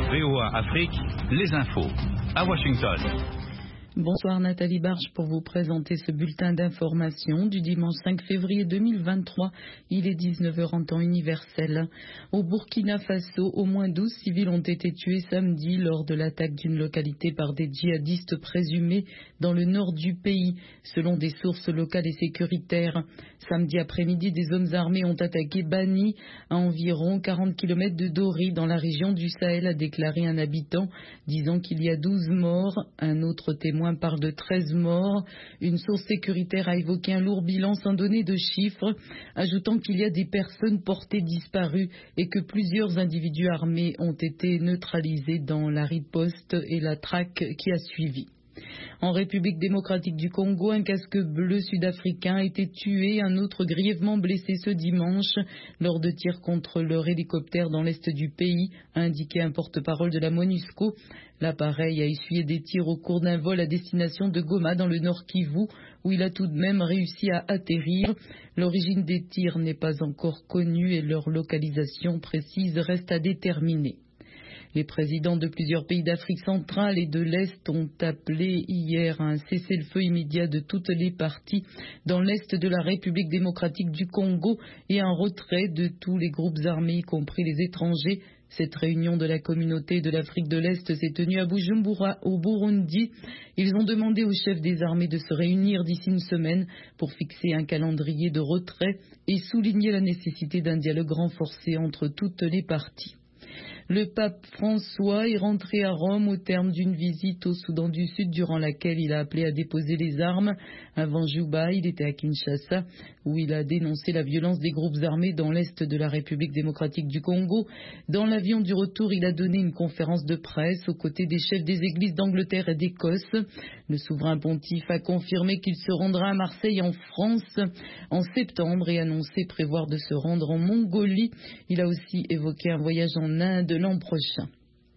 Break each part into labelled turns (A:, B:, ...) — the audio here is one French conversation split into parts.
A: VOA Afrique, les infos. À Washington.
B: Bonsoir Nathalie Barge pour vous présenter ce bulletin d'information du dimanche 5 février 2023. Il est 19h en temps universel. Au Burkina Faso, au moins 12 civils ont été tués samedi lors de l'attaque d'une localité par des djihadistes présumés dans le nord du pays, selon des sources locales et sécuritaires. Samedi après-midi, des hommes armés ont attaqué Bani, à environ 40 km de Dori, dans la région du Sahel, a déclaré un habitant, disant qu'il y a 12 morts. Un autre témoin parle de 13 morts. Une source sécuritaire a évoqué un lourd bilan sans donner de chiffres, ajoutant qu'il y a des personnes portées disparues et que plusieurs individus armés ont été neutralisés dans la riposte et la traque qui a suivi. En République démocratique du Congo, un casque bleu sud-africain a été tué, un autre grièvement blessé ce dimanche lors de tirs contre leur hélicoptère dans l'est du pays, a indiqué un porte-parole de la MONUSCO. L'appareil a essuyé des tirs au cours d'un vol à destination de Goma dans le nord Kivu, où il a tout de même réussi à atterrir. L'origine des tirs n'est pas encore connue et leur localisation précise reste à déterminer. Les présidents de plusieurs pays d'Afrique centrale et de l'Est ont appelé hier à un cessez-le-feu immédiat de toutes les parties dans l'Est de la République démocratique du Congo et un retrait de tous les groupes armés, y compris les étrangers. Cette réunion de la communauté de l'Afrique de l'Est s'est tenue à Bujumbura, au Burundi. Ils ont demandé aux chefs des armées de se réunir d'ici une semaine pour fixer un calendrier de retrait et souligner la nécessité d'un dialogue renforcé entre toutes les parties. Le pape François est rentré à Rome au terme d'une visite au Soudan du Sud durant laquelle il a appelé à déposer les armes. Avant Juba, il était à Kinshasa où il a dénoncé la violence des groupes armés dans l'est de la République démocratique du Congo. Dans l'avion du retour, il a donné une conférence de presse aux côtés des chefs des églises d'Angleterre et d'Écosse. Le souverain pontife a confirmé qu'il se rendra à Marseille en France en septembre et annoncé prévoir de se rendre en Mongolie. Il a aussi évoqué un voyage en Inde l'an prochain.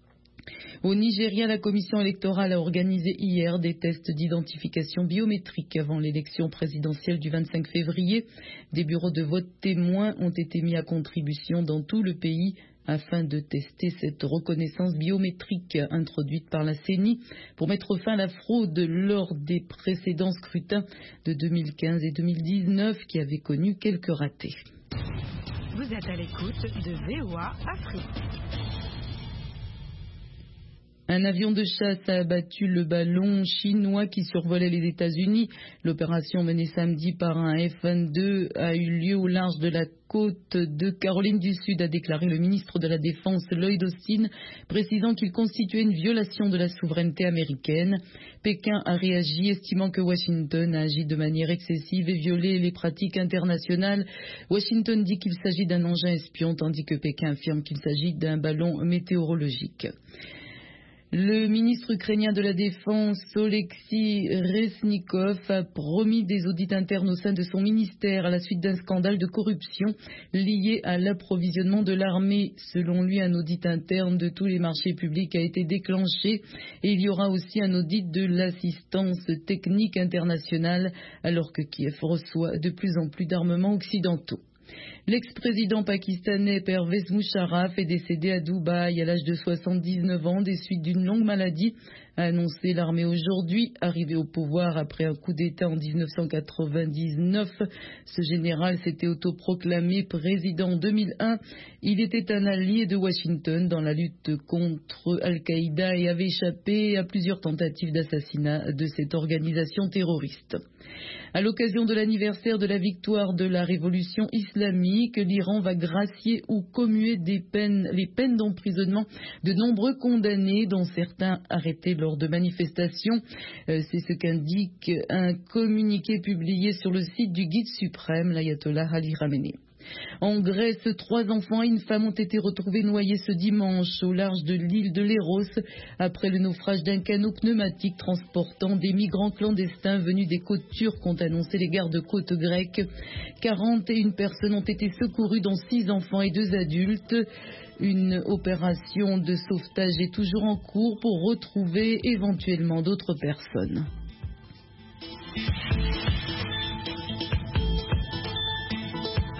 B: Au Nigeria, la commission électorale a organisé hier des tests d'identification biométrique avant l'élection présidentielle du 25 février. Des bureaux de vote témoins ont été mis à contribution dans tout le pays afin de tester cette reconnaissance biométrique introduite par la CENI pour mettre fin à la fraude lors des précédents scrutins de 2015 et 2019 qui avaient connu quelques ratés.
C: Vous êtes à l'écoute de VOA Afrique.
B: Un avion de chasse a abattu le ballon chinois qui survolait les États-Unis. L'opération menée samedi par un F-22 a eu lieu au large de la côte de Caroline du Sud, a déclaré le ministre de la Défense Lloyd Austin, précisant qu'il constituait une violation de la souveraineté américaine. Pékin a réagi, estimant que Washington a agi de manière excessive et violé les pratiques internationales. Washington dit qu'il s'agit d'un engin espion, tandis que Pékin affirme qu'il s'agit d'un ballon météorologique. Le ministre ukrainien de la Défense, Oleksiy Reznikov, a promis des audits internes au sein de son ministère à la suite d'un scandale de corruption lié à l'approvisionnement de l'armée. Selon lui, un audit interne de tous les marchés publics a été déclenché et il y aura aussi un audit de l'assistance technique internationale alors que Kiev reçoit de plus en plus d'armements occidentaux. L'ex-président pakistanais Pervez Musharraf est décédé à Dubaï à l'âge de 79 ans des suites d'une longue maladie, a annoncé l'armée aujourd'hui. Arrivé au pouvoir après un coup d'État en 1999, ce général s'était autoproclamé président en 2001. Il était un allié de Washington dans la lutte contre Al-Qaïda et avait échappé à plusieurs tentatives d'assassinat de cette organisation terroriste. À l'occasion de l'anniversaire de la victoire de la révolution islamique, l'Iran va gracier ou commuer les peines d'emprisonnement de nombreux condamnés, dont certains arrêtés lors de manifestations. C'est ce qu'indique un communiqué publié sur le site du guide suprême, l'ayatollah Ali Khamenei. En Grèce, 3 enfants et une femme ont été retrouvés noyés ce dimanche au large de l'île de Léros après le naufrage d'un canot pneumatique transportant des migrants clandestins venus des côtes turques, ont annoncé les gardes-côtes grecques. 41 personnes ont été secourues, dont 6 enfants et 2 adultes. Une opération de sauvetage est toujours en cours pour retrouver éventuellement d'autres personnes.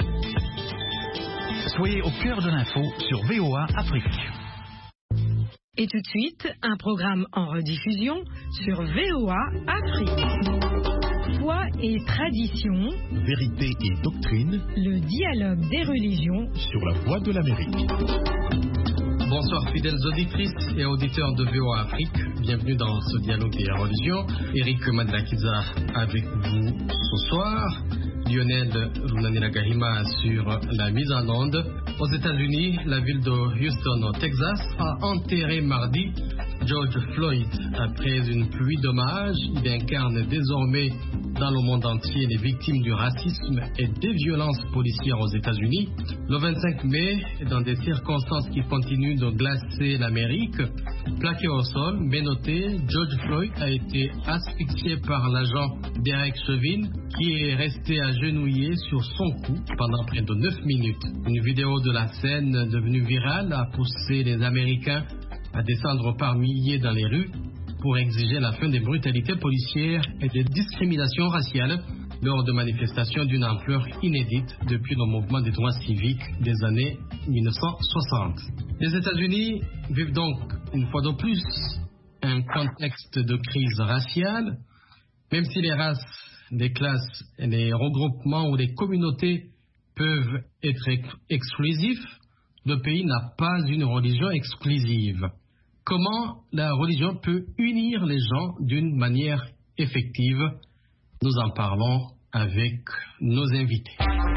A: Soyez au cœur de l'info sur VOA Afrique.
C: Et tout de suite, un programme en rediffusion sur VOA Afrique. Foi et tradition,
D: vérité et doctrine,
C: le dialogue des religions
D: sur la voie de l'Amérique.
E: Bonsoir fidèles auditrices et auditeurs de VOA Afrique, bienvenue dans ce dialogue des religions. Eric Madlakiza avec vous ce soir, Lionel Runaniragahima sur la mise en onde. Aux États-Unis, la ville de Houston au Texas a enterré mardi George Floyd. Après une pluie d'hommages, il incarne désormais dans le monde entier les victimes du racisme et des violences policières aux États-Unis. Le 25 mai, dans des circonstances qui continuent de glacer l'Amérique, plaqué au sol, menotté, George Floyd a été asphyxié par l'agent Derek Chauvin, qui est resté agenouillé sur son cou pendant près de 9 minutes. Une vidéo de la scène devenue virale a poussé les Américains à descendre par milliers dans les rues pour exiger la fin des brutalités policières et des discriminations raciales lors de manifestations d'une ampleur inédite depuis le mouvement des droits civiques des années 1960. Les États-Unis vivent donc une fois de plus un contexte de crise raciale, même si les races, les classes, les regroupements ou les communautés peuvent être exclusifs, le pays n'a pas une religion exclusive. Comment la religion peut unir les gens d'une manière effective? Nous en parlons avec nos invités.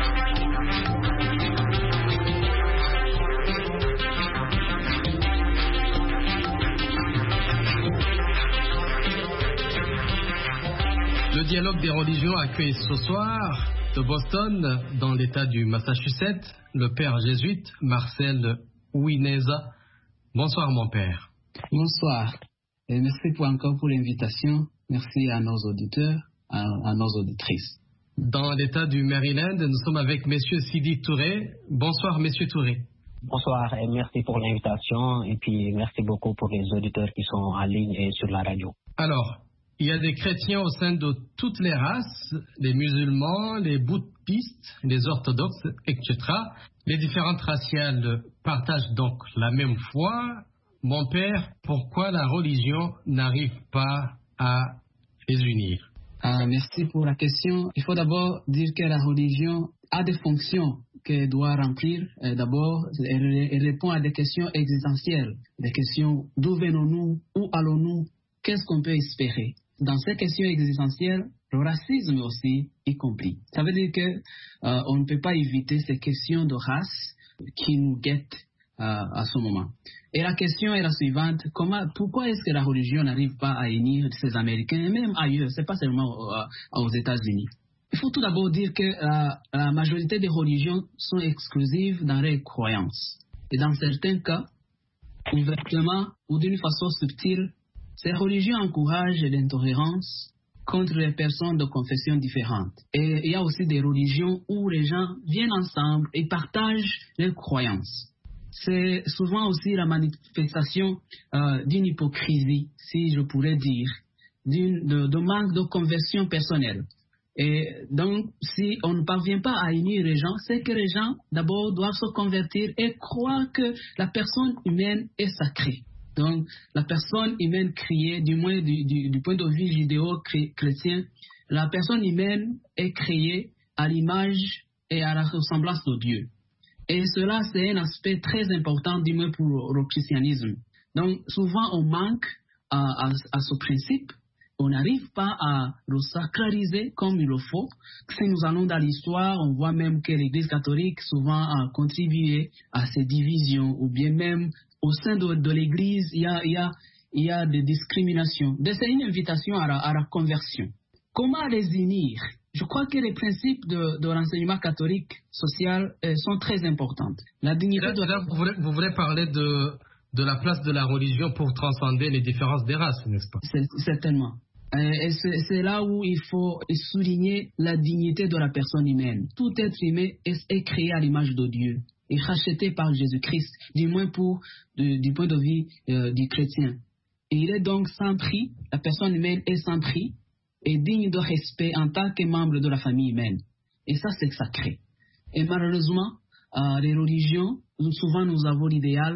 E: Le dialogue des religions accueille ce soir de Boston, dans l'État du Massachusetts, le père jésuite Marcel Ouineza. Bonsoir mon père.
F: Bonsoir et merci encore pour l'invitation. Merci à nos auditeurs, à nos auditrices.
E: Dans l'État du Maryland, nous sommes avec Monsieur Sidi Touré. Bonsoir Monsieur Touré.
G: Bonsoir et merci pour l'invitation et puis merci beaucoup pour les auditeurs qui sont en ligne et sur la radio.
E: Alors, il y a des chrétiens au sein de toutes les races, les musulmans, les bouddhistes, les orthodoxes, etc. Les différentes raciales partagent donc la même foi. Mon père, pourquoi la religion n'arrive pas à les unir?
F: Merci pour la question. Il faut d'abord dire que la religion a des fonctions qu'elle doit remplir. D'abord, elle répond à des questions existentielles, des questions d'où venons-nous, où allons-nous, qu'est-ce qu'on peut espérer. Dans ces questions existentielles, le racisme aussi y compris. Ça veut dire que on ne peut pas éviter ces questions de race qui nous guettent à ce moment. Et la question est la suivante: pourquoi est-ce que la religion n'arrive pas à unir ces Américains et même ailleurs? C'est pas seulement aux États-Unis. Il faut tout d'abord dire que la majorité des religions sont exclusives dans leurs croyances. Et dans certains cas, ouvertement ou d'une façon subtile, ces religions encouragent l'intolérance contre les personnes de confessions différentes. Et il y a aussi des religions où les gens viennent ensemble et partagent leurs croyances. C'est souvent aussi la manifestation d'une hypocrisie, si je pourrais dire, de manque de conversion personnelle. Et donc, si on ne parvient pas à unir les gens, c'est que les gens, d'abord, doivent se convertir et croire que la personne humaine est sacrée. Donc, la personne humaine créée, du moins du point de vue judéo-chrétien, la personne humaine est créée à l'image et à la ressemblance de Dieu. Et cela, c'est un aspect très important, du moins pour le christianisme. Donc, souvent, on manque à ce principe. On n'arrive pas à le sacraliser comme il le faut. Si nous allons dans l'histoire, on voit même que l'Église catholique souvent a contribué à ces divisions, ou bien même au sein de l'Église, il y a des discriminations. C'est une invitation à la conversion. Comment les unir? Je crois que les principes de l'enseignement catholique social sont très importants. La dignité
E: vous voulez parler de la place de la religion pour transcender les différences des races, n'est-ce pas?
F: Certainement. Et c'est là où il faut souligner la dignité de la personne humaine. Tout être humain est créé à l'image de Dieu et racheté par Jésus-Christ, du moins du point de vue du chrétien. Et il est donc sans prix, la personne humaine est sans prix et digne de respect en tant que membre de la famille humaine. Et ça, c'est sacré. Et malheureusement, les religions, souvent nous avons l'idéal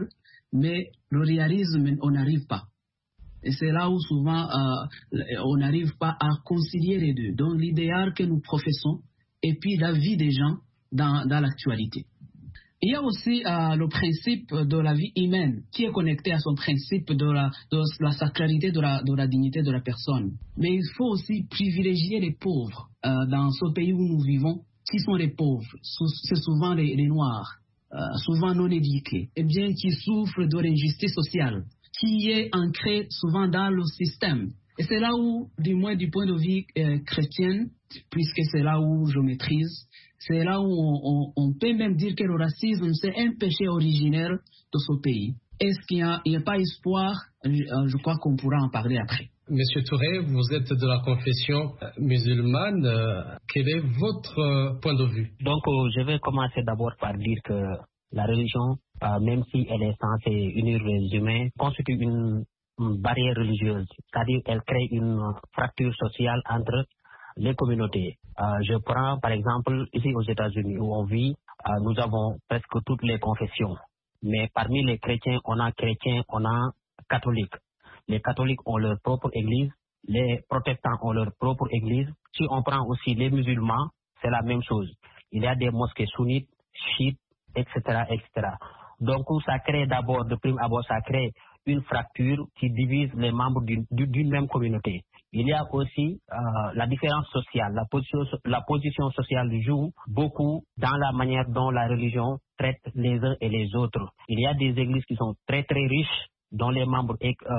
F: mais le réalisme, on n'arrive pas. Et c'est là où souvent on n'arrive pas à concilier les deux. Donc l'idéal que nous professons et puis la vie des gens dans l'actualité. Il y a aussi le principe de la vie humaine qui est connecté à son principe de la sacralité, de la dignité de la personne. Mais il faut aussi privilégier les pauvres dans ce pays où nous vivons. Qui sont les pauvres? C'est souvent les Noirs, souvent non éduqués, et bien qui souffrent de l'injustice sociale, qui est ancrée souvent dans le système. Et c'est là où, du moins du point de vue chrétien, puisque c'est là où je maîtrise, c'est là où on peut même dire que le racisme, c'est un péché originaire de ce pays. Est-ce qu'il n'y a pas espoir? Je crois qu'on pourra en parler après.
E: Monsieur Touré, vous êtes de la confession musulmane. Quel est votre point de vue?
G: Donc, je vais commencer d'abord par dire que la religion, même si elle est censée unir les humains, constitue une barrière religieuse. C'est-à-dire qu'elle crée une fracture sociale entre les communautés. Je prends par exemple ici aux États-Unis où on vit, nous avons presque toutes les confessions. Mais parmi les chrétiens, on a catholiques. Les catholiques ont leur propre église, les protestants ont leur propre église. Si on prend aussi les musulmans, c'est la même chose. Il y a des mosquées sunnites, chiites, etc., etc. Donc ça crée d'abord, de prime abord, ça crée une fracture qui divise les membres d'une même communauté. Il y a aussi la différence sociale. La position sociale joue beaucoup dans la manière dont la religion traite les uns et les autres. Il y a des églises qui sont très très riches, dont les membres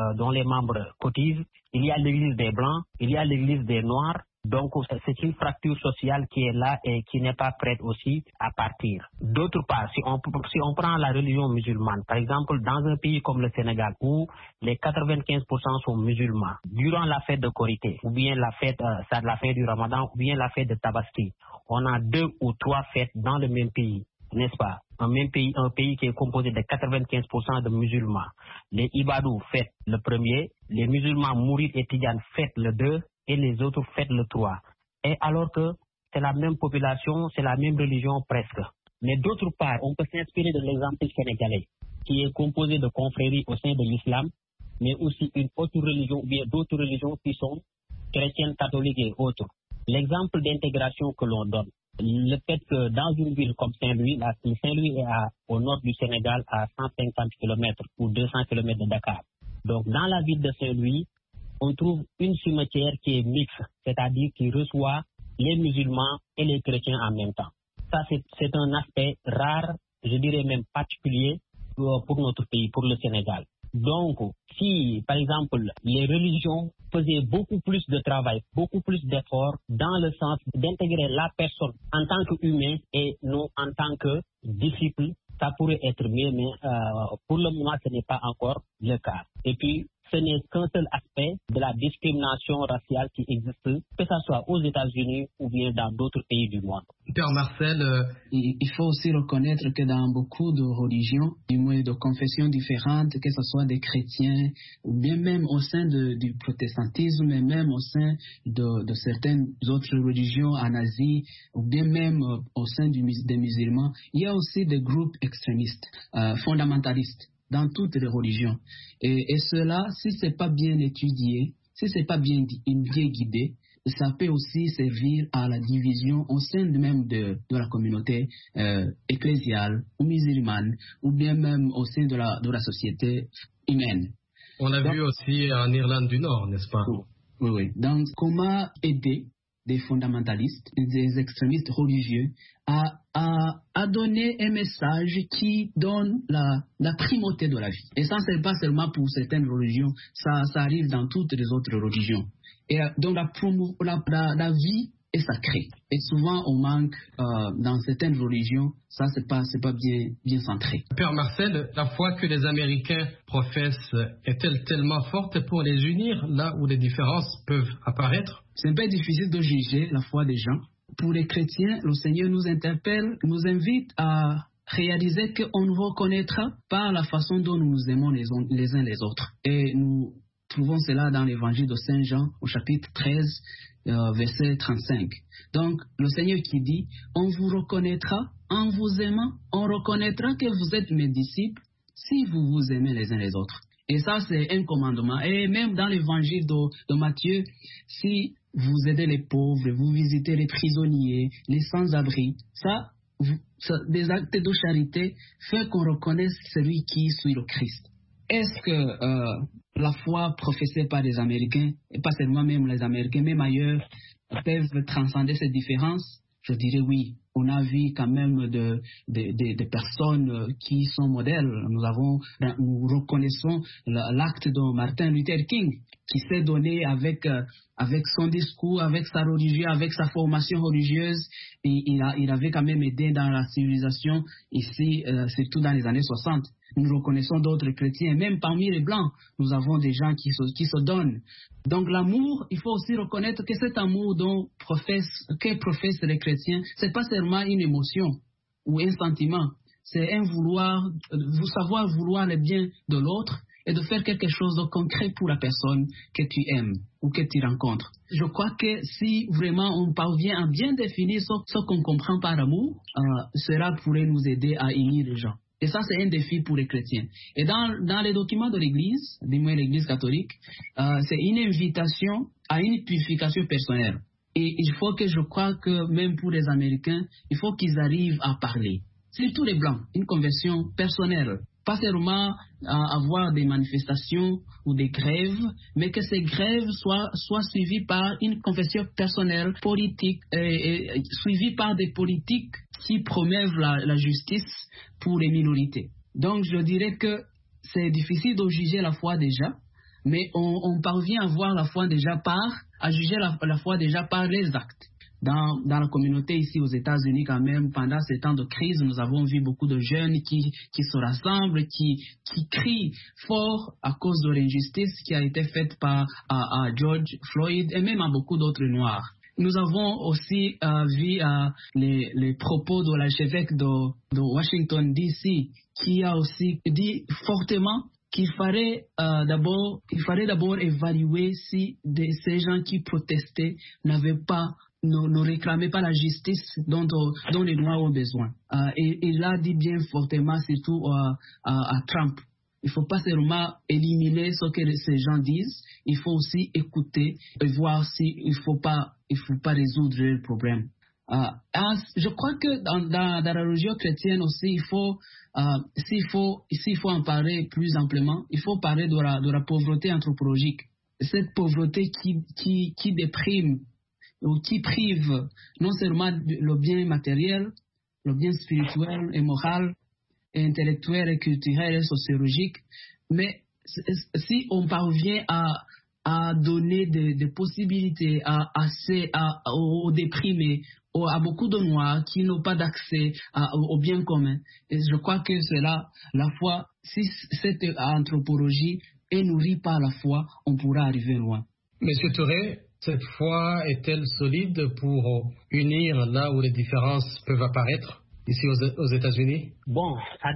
G: cotisent. Il y a l'église des Blancs, il y a l'église des Noirs. Donc c'est une fracture sociale qui est là et qui n'est pas prête aussi à partir. D'autre part, si on prend la religion musulmane, par exemple dans un pays comme le Sénégal où les 95% sont musulmans, durant la fête de Korité ou bien la fête du Ramadan ou bien la fête de Tabaski, on a 2 ou 3 fêtes dans le même pays, n'est-ce pas? Un pays qui est composé de 95% de musulmans. Les Ibadou fêtent le premier, les musulmans mourides et Tidjanes fêtent le 2 et les autres fêtent le 3. Et alors que c'est la même population, c'est la même religion presque. Mais d'autre part, on peut s'inspirer de l'exemple sénégalais, qui est composé de confréries au sein de l'islam, mais aussi une autre religion ou bien d'autres religions qui sont chrétiennes, catholiques et autres. L'exemple d'intégration que l'on donne, le fait que dans une ville comme Saint-Louis, Saint-Louis est au nord du Sénégal à 150 km ou 200 km de Dakar. Donc dans la ville de Saint-Louis, on trouve une cimetière qui est mixte, c'est-à-dire qui reçoit les musulmans et les chrétiens en même temps. Ça, c'est un aspect rare, je dirais même particulier pour notre pays, pour le Sénégal. Donc, si, par exemple, les religions faisaient beaucoup plus de travail, beaucoup plus d'efforts dans le sens d'intégrer la personne en tant qu'humain et non en tant que disciple, ça pourrait être mieux, mais pour le moment, ce n'est pas encore le cas. Et puis, ce n'est qu'un seul aspect de la discrimination raciale qui existe, que ce soit aux États-Unis ou bien dans d'autres pays du monde.
E: Père Marcel,
F: il faut aussi reconnaître que dans beaucoup de religions, du moins de confessions différentes, que ce soit des chrétiens ou bien même au sein du protestantisme et même au sein de certaines autres religions en Asie ou bien même au sein des musulmans, il y a aussi des groupes extrémistes, fondamentalistes dans toutes les religions. Et cela, si ce n'est pas bien étudié, si ce n'est pas bien guidé, ça peut aussi servir à la division au sein même de la communauté ecclésiale ou musulmane, ou bien même au sein de la société humaine.
E: On l'a vu aussi en Irlande du Nord, n'est-ce pas?
F: Oui. Donc, comment aider des fondamentalistes, des extrémistes religieux à donner un message qui donne la primauté de la vie. Et ça, ce n'est pas seulement pour certaines religions, ça arrive dans toutes les autres religions. Et donc la vie est sacrée. Et souvent, on manque dans certaines religions, ça, c'est pas bien centré.
E: Père Marcel, la foi que les Américains professent est-elle tellement forte pour les unir là où les différences peuvent apparaître?
F: C'est un peu difficile de juger la foi des gens. Pour les chrétiens, le Seigneur nous interpelle, nous invite à réaliser qu'on nous reconnaîtra par la façon dont nous nous aimons les uns les autres. Et nous trouvons cela dans l'évangile de Saint Jean au chapitre 13, verset 35. Donc, le Seigneur qui dit, on vous reconnaîtra en vous aimant, on reconnaîtra que vous êtes mes disciples si vous vous aimez les uns les autres. Et ça, c'est un commandement. Et même dans l'évangile de Matthieu, si vous aidez les pauvres, vous visitez les prisonniers, les sans-abri, ça, des actes de charité font qu'on reconnaisse celui qui suit le Christ. Est-ce que la foi professée par les Américains, et pas seulement même les Américains, même ailleurs, peuvent transcender cette différence? Je dirais oui. On a vu quand même des personnes qui sont modèles. Nous reconnaissons l'acte de Martin Luther King, qui s'est donné avec son discours, avec sa religion, avec sa formation religieuse. Et il avait quand même aidé dans la civilisation ici, surtout dans les années 60. Nous reconnaissons d'autres chrétiens, même parmi les Blancs, nous avons des gens qui se donnent. Donc l'amour, il faut aussi reconnaître que cet amour que professent les chrétiens, c'est pas seulement une émotion ou un sentiment, c'est un savoir vouloir le bien de l'autre et de faire quelque chose de concret pour la personne que tu aimes ou que tu rencontres. Je crois que si vraiment on parvient à bien définir ce qu'on comprend par amour, cela pourrait nous aider à unir les gens. Et ça, c'est un défi pour les chrétiens. Et dans les documents de l'Église, du moins l'Église catholique, c'est une invitation à une purification personnelle. Et il faut que je crois que même pour les Américains, il faut qu'ils arrivent à parler. Surtout les Blancs, une conversion personnelle. Pas seulement avoir des manifestations ou des grèves, mais que ces grèves soient suivies par une confession personnelle, politique, suivies par des politiques qui promeuvent la justice pour les minorités. Donc je dirais que c'est difficile de juger la foi déjà, mais on parvient à voir la foi déjà à juger la foi déjà par les actes. Dans la communauté ici aux États-Unis quand même, pendant ces temps de crise, nous avons vu beaucoup de jeunes qui se rassemblent, qui crient fort à cause de l'injustice qui a été faite à George Floyd et même à beaucoup d'autres Noirs. Nous avons aussi vu les propos de l'archevêque de Washington D.C. qui a aussi dit fortement qu'il fallait d'abord évaluer si ces gens qui protestaient ne réclamaient pas la justice dont les Noirs ont besoin. Et il a dit bien fortement, surtout à Trump. Il ne faut pas seulement éliminer ce que ces gens disent, il faut aussi écouter et voir s'il ne faut pas résoudre le problème. Je crois que dans la religion chrétienne aussi, s'il faut en parler plus amplement, il faut parler de la pauvreté anthropologique. Cette pauvreté qui déprime ou qui prive non seulement le bien matériel, le bien spirituel et moral, et intellectuel et culturel et sociologique, mais si on parvient à donner des possibilités aux déprimés, à beaucoup de Noirs qui n'ont pas d'accès au bien commun. Et je crois que c'est là la foi. Si cette anthropologie est nourrie par la foi, on pourra arriver loin.
E: Monsieur Touré, cette foi est-elle solide pour unir là où les différences peuvent apparaître ici aux États-Unis?
G: Bon, ça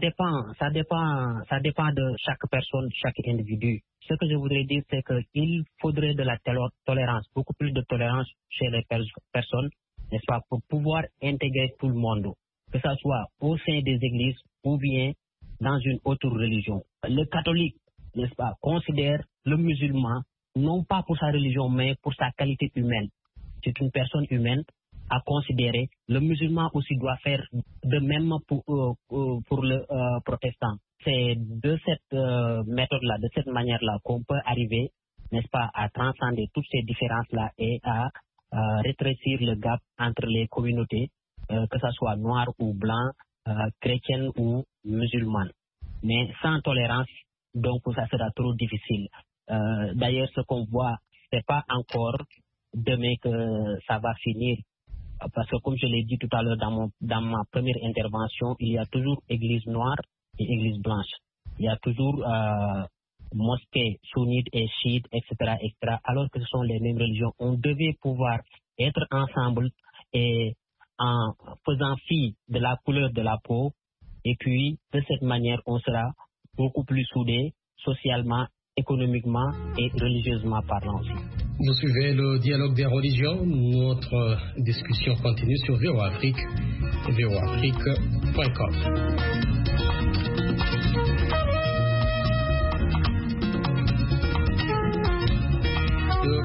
G: dépend de chaque personne, chaque individu. Ce que je voudrais dire, c'est qu'il faudrait de la tolérance, beaucoup plus de tolérance chez les personnes, n'est-ce pas, pour pouvoir intégrer tout le monde, que ce soit au sein des églises ou bien dans une autre religion. Le catholique, n'est-ce pas, considère le musulman non pas pour sa religion, mais pour sa qualité humaine. C'est une personne humaine à considérer. Le musulman aussi doit faire de même pour le protestant. C'est de cette méthode-là, de cette manière-là qu'on peut arriver, n'est-ce pas, à transcender toutes ces différences-là et à rétrécir le gap entre les communautés, que ce soit noir ou blanc, chrétienne ou musulmane. Mais sans tolérance, donc ça sera trop difficile. D'ailleurs, ce qu'on voit, c'est pas encore demain que ça va finir. Parce que comme je l'ai dit tout à l'heure dans ma première intervention, il y a toujours église noire et église blanche. Il y a toujours mosquées sunnites et chiites, etc., alors que ce sont les mêmes religions. On devait pouvoir être ensemble et en faisant fi de la couleur de la peau. Et puis, de cette manière, on sera beaucoup plus soudés socialement, économiquement et religieusement parlant aussi.
E: Vous suivez le dialogue des religions. Notre discussion continue sur VOA Afrique, voaafrique.com.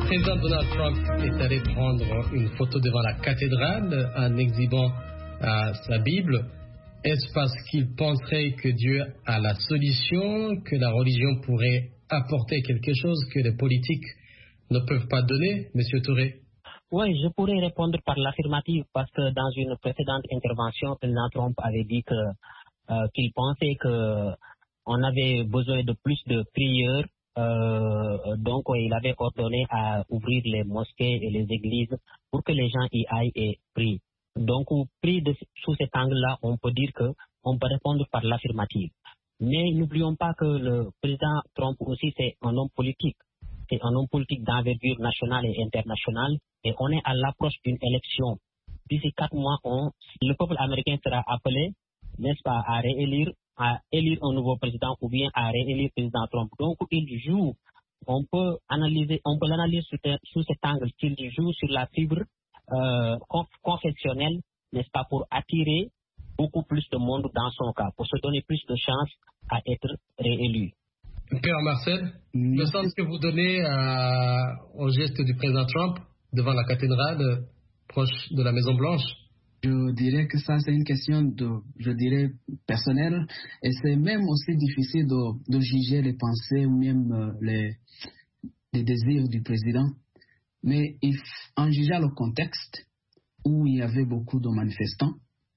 E: président Donald Trump est allé prendre une photo devant la cathédrale en exhibant sa Bible. Est-ce parce qu'il penserait que Dieu a la solution, que la religion pourrait apporter quelque chose que les politiques ne peuvent pas donner, M. Touré?
G: Oui, je pourrais répondre par l'affirmative parce que dans une précédente intervention, le président Trump avait dit qu'il pensait qu'on avait besoin de plus de prières. Donc, il avait ordonné à ouvrir les mosquées et les églises pour que les gens y aillent et prient. Donc, pris sous cet angle-là, on peut dire qu'on peut répondre par l'affirmative. Mais n'oublions pas que le président Trump aussi, c'est un homme politique. C'est un homme politique d'envergure nationale et internationale. Et on est à l'approche d'une élection. D'ici 4 mois, le peuple américain sera appelé, n'est-ce pas, à élire un nouveau président ou bien à réélire le président Trump. Donc, il joue, on peut l'analyser sous cet angle, qu'il joue sur la fibre confessionnelle, n'est-ce pas, pour attirer beaucoup plus de monde dans son cas, pour se donner plus de chances à être réélu.
E: Père Marcel, le sens que vous donnez au geste du président Trump devant la cathédrale proche de la Maison-Blanche?
F: Je dirais que ça, c'est une question personnelle, et c'est même aussi difficile de juger les pensées ou même les désirs du président. Mais en jugeant le contexte où il y avait beaucoup de manifestants,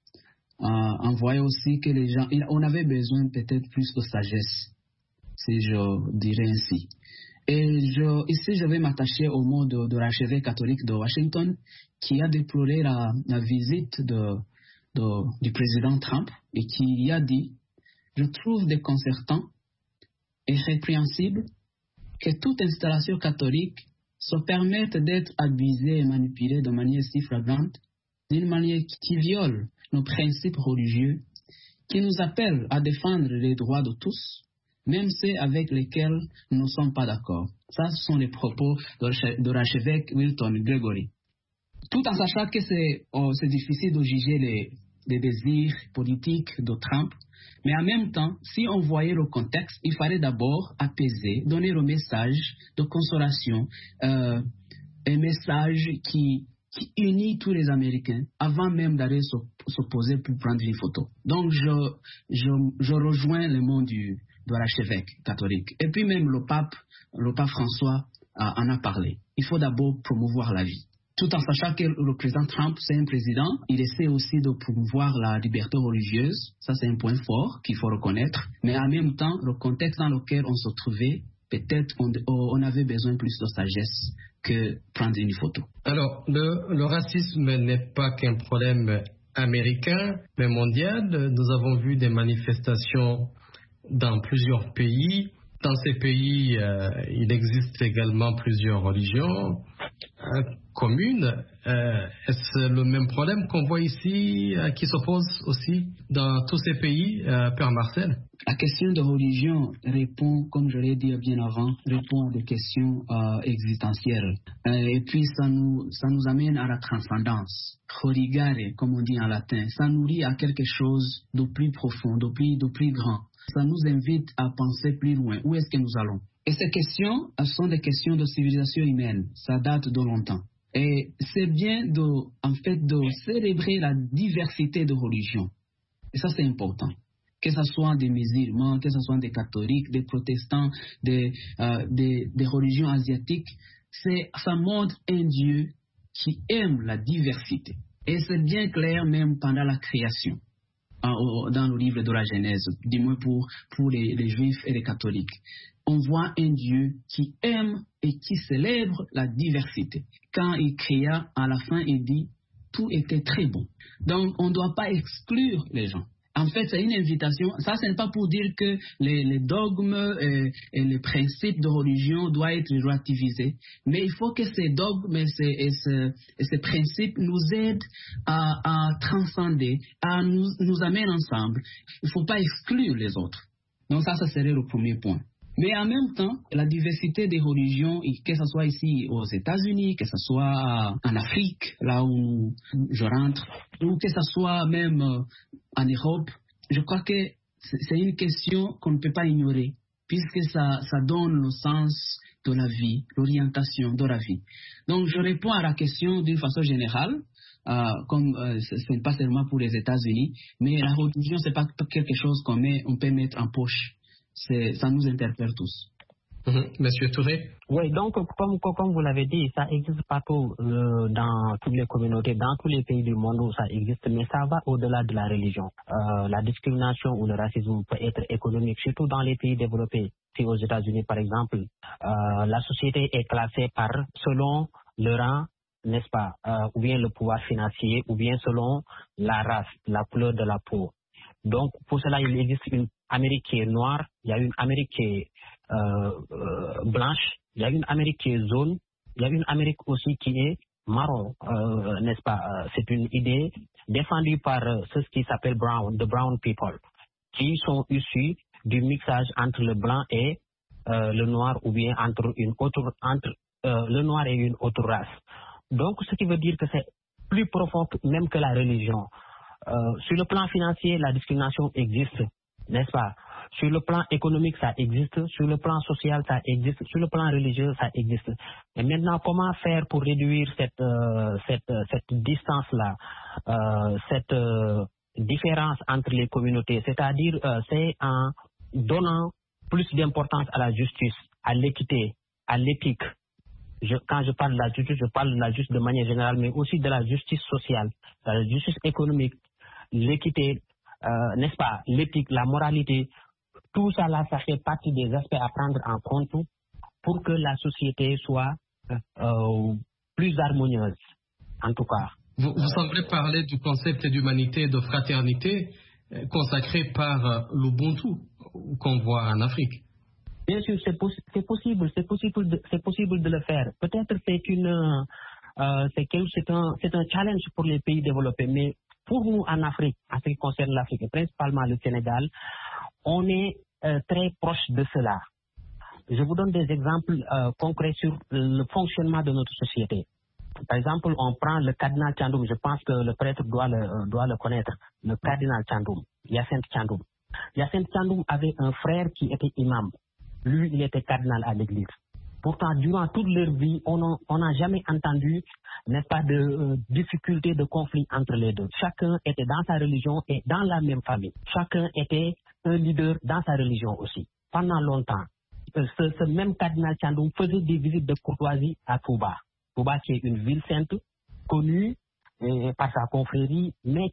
F: on voyait aussi que les gens, on avait besoin peut-être plus de sagesse, si je dirais ainsi. Et ici, je vais m'attacher au mot de l'archevêque catholique de Washington, qui a déploré la visite du président Trump et qui a dit « Je trouve déconcertant et répréhensible que toute installation catholique se permette d'être abusée et manipulée de manière si flagrante, d'une manière qui viole nos principes religieux, qui nous appelle à défendre les droits de tous, même ceux avec lesquels nous ne sommes pas d'accord. » Ça, ce sont les propos de l'archevêque Wilton Gregory. Tout en sachant que c'est difficile de juger les désirs politiques de Trump, mais en même temps, si on voyait le contexte, il fallait d'abord apaiser, donner le message de consolation, un message qui unit tous les Américains avant même d'aller se poser pour prendre une photo. Donc, je rejoins le mot de l'archevêque catholique. Et puis même le pape François en a parlé. Il faut d'abord promouvoir la vie. Tout en sachant que le président Trump, c'est un président, il essaie aussi de promouvoir la liberté religieuse. Ça, c'est un point fort qu'il faut reconnaître. Mais en même temps, le contexte dans lequel on se trouvait, peut-être on avait besoin plus de sagesse que prendre une photo.
E: Alors, le racisme n'est pas qu'un problème américain, mais mondial. Nous avons vu des manifestations dans plusieurs pays. Dans ces pays, il existe également plusieurs religions communes. Est-ce le même problème qu'on voit ici, qui s'oppose aussi dans tous ces pays, Père Marcel?
F: La question de religion répond, comme je l'ai dit bien avant, répond à des questions existentielles. Et puis ça nous amène à la transcendance. Religare, comme on dit en latin, ça nourrit à quelque chose de plus profond, de plus grand. Ça nous invite à penser plus loin. Où est-ce que nous allons? Et ces questions sont des questions de civilisation humaine. Ça date de longtemps. Et c'est bien de célébrer la diversité de religions. Et ça, c'est important. Que ce soit des musulmans, que ce soit des catholiques, des protestants, des religions asiatiques, ça montre un Dieu qui aime la diversité. Et c'est bien clair même pendant la création. Dans le livre de la Genèse, du moins pour les juifs et les catholiques. On voit un Dieu qui aime et qui célèbre la diversité. Quand il créa, à la fin, il dit « tout était très bon ». Donc, on ne doit pas exclure les gens. En fait, c'est une invitation. Ça, ce n'est pas pour dire que les dogmes et les principes de religion doivent être relativisés. Mais il faut que ces dogmes et ces principes nous aident à transcender, à nous amener ensemble. Il ne faut pas exclure les autres. Donc ça serait le premier point. Mais en même temps, la diversité des religions, que ce soit ici aux États-Unis, que ce soit en Afrique, là où je rentre, ou que ce soit même en Europe, je crois que c'est une question qu'on ne peut pas ignorer, puisque ça donne le sens de la vie, l'orientation de la vie. Donc, je réponds à la question d'une façon générale, comme ce n'est pas seulement pour les États-Unis, mais la religion, ce n'est pas quelque chose on peut mettre en poche. Ça nous interpelle tous.
E: Monsieur Touré.
G: Oui, donc comme vous l'avez dit, ça existe partout dans toutes les communautés, dans tous les pays du monde où ça existe, mais ça va au-delà de la religion. La discrimination ou le racisme peut être économique, surtout dans les pays développés. Si aux États-Unis, par exemple, la société est classée selon le rang, n'est-ce pas, ou bien le pouvoir financier, ou bien selon la race, la couleur de la peau. Donc, pour cela, il existe une Amérique qui est noire, il y a une Amérique qui est blanche, il y a une Amérique qui est jaune, il y a une Amérique aussi qui est marron, n'est-ce pas? C'est une idée défendue par ceux qui s'appellent the brown people, qui sont issus du mixage entre le blanc et le noir, ou bien entre le noir et une autre race. Donc, ce qui veut dire que c'est plus profond même que la religion. Sur le plan financier, la discrimination existe, n'est-ce pas? Sur le plan économique, ça existe. Sur le plan social, ça existe. Sur le plan religieux, ça existe. Et maintenant, comment faire pour réduire cette distance-là, cette différence entre les communautés? C'est-à-dire, c'est en donnant plus d'importance à la justice, à l'équité, à l'éthique. Quand je parle de la justice, je parle de la justice de manière générale, mais aussi de la justice sociale, de la justice économique, l'équité, n'est-ce pas, l'éthique, la moralité. Tout ça là, ça fait partie des aspects à prendre en compte pour que la société soit plus harmonieuse, en tout cas.
E: Vous semblez parler du concept d'humanité et de fraternité consacré par l'Ubuntu qu'on voit en Afrique.
G: Bien sûr, c'est possible de le faire. Peut-être c'est un challenge pour les pays développés, mais pour nous en Afrique, en ce qui concerne l'Afrique, et principalement le Sénégal, on est très proche de cela. Je vous donne des exemples concrets sur le fonctionnement de notre société. Par exemple, on prend le cardinal Thiandoum, je pense que le prêtre doit le connaître, le cardinal Thiandoum, Hyacinthe Thiandoum. Hyacinthe Thiandoum avait un frère qui était imam. Lui, il était cardinal à l'église. Pourtant, durant toute leur vie, on n'a jamais entendu, n'est-ce pas, de difficultés, de conflits entre les deux. Chacun était dans sa religion et dans la même famille. Chacun était un leader dans sa religion aussi. Pendant longtemps, ce même cardinal Thiandoum faisait des visites de courtoisie à Touba. Touba qui est une ville sainte, connue par sa confrérie, mais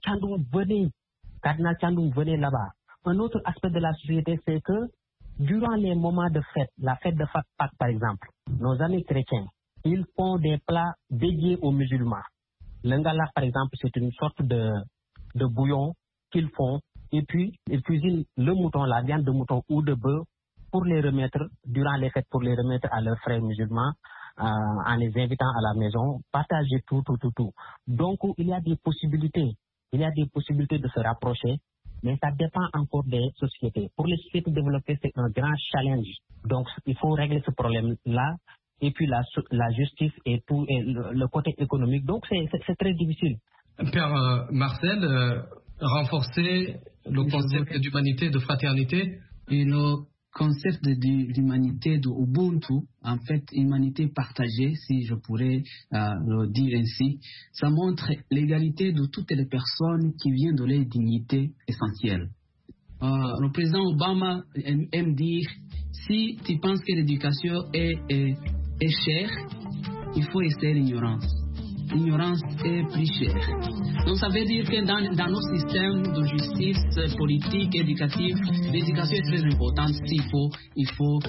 G: cardinal Thiandoum venait là-bas. Un autre aspect de la société, c'est que durant les moments de fête, la fête de Pâques par exemple, nos amis chrétiens, ils font des plats dédiés aux musulmans. Le ngala par exemple, c'est une sorte de bouillon qu'ils font, et puis ils cuisinent le mouton, la viande de mouton ou de bœuf pour les remettre, durant les fêtes, pour les remettre à leurs frères musulmans, en les invitant à la maison, partager tout. Donc il y a des possibilités de se rapprocher. Mais ça dépend encore des sociétés. Pour les sociétés développées, c'est un grand challenge. Donc, il faut régler ce problème-là. Et puis, la justice et tout, et le côté économique. Donc, c'est très difficile.
E: Père Marcel, renforcer le concept d'humanité, de fraternité.
F: Et le concept d'humanité, de Ubuntu, en fait, humanité partagée, si je pourrais le dire ainsi, ça montre l'égalité de toutes les personnes qui viennent de leur dignité essentielle. Le président Obama aime dire, si tu penses que l'éducation est chère, il faut essayer l'ignorance. L'ignorance est plus chère. Donc ça veut dire que dans nos systèmes de justice politique, éducative, l'éducation est très importante. Il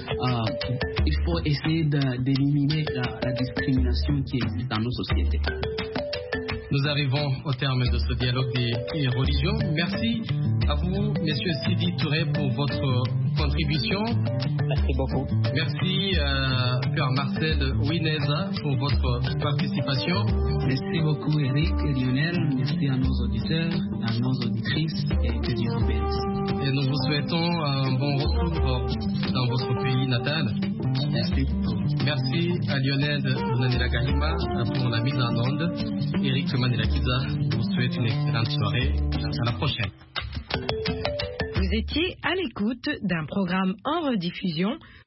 F: faut essayer d'éliminer la discrimination qui existe dans nos sociétés.
E: Nous arrivons au terme de ce dialogue des religions. Merci à vous, Monsieur Sidi Touré, pour votre contribution.
G: Merci beaucoup.
E: Merci, Père Marcel Ouineza, pour votre participation.
F: Merci beaucoup, Eric et Lionel. Merci à nos auditeurs, à nos auditrices, et que Dieu vous bénisse.
E: Et nous vous souhaitons un bon retour dans votre pays natal.
F: Merci.
E: Merci à Lionel Nanela Gahima pour la mise en onde. Eric Mandela Kiza vous souhaite une excellente soirée. À la prochaine.
C: Vous étiez à l'écoute d'un programme en rediffusion